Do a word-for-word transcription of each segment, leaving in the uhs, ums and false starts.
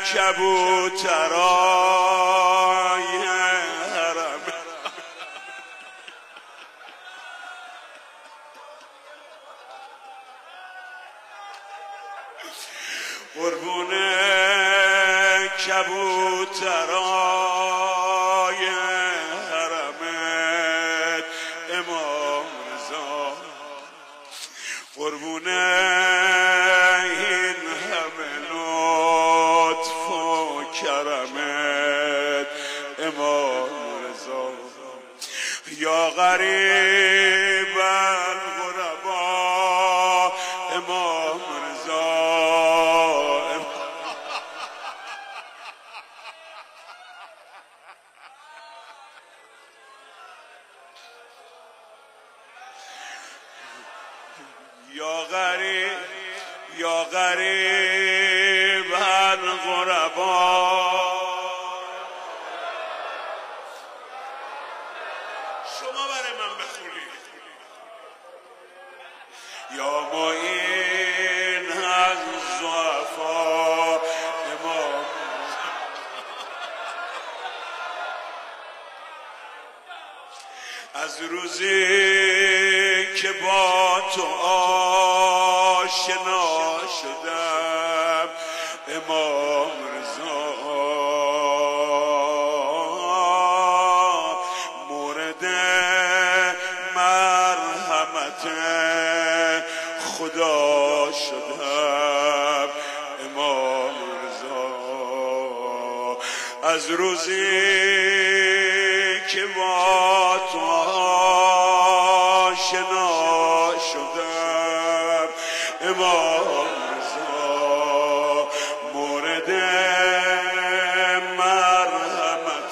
کبوترای حرم قربون کبوترای حرمت امام رضا قربون این همه لطف و کرمت امام رضا یا غریب الغربا امام رضا یا غریب یا غریب الغربا شما برای من بخونید یا معین از ضعفا امام از روزی که با تو آشنا شدم امام رضا مورد مرحمت خدا شدم امام رضا از روزی که با تو آشنا شدم امام رضا مورد مرحمت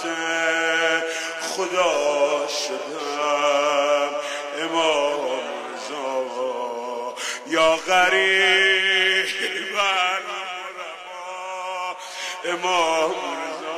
خدا شدم امام رضا یا غریب الغربا امام رضا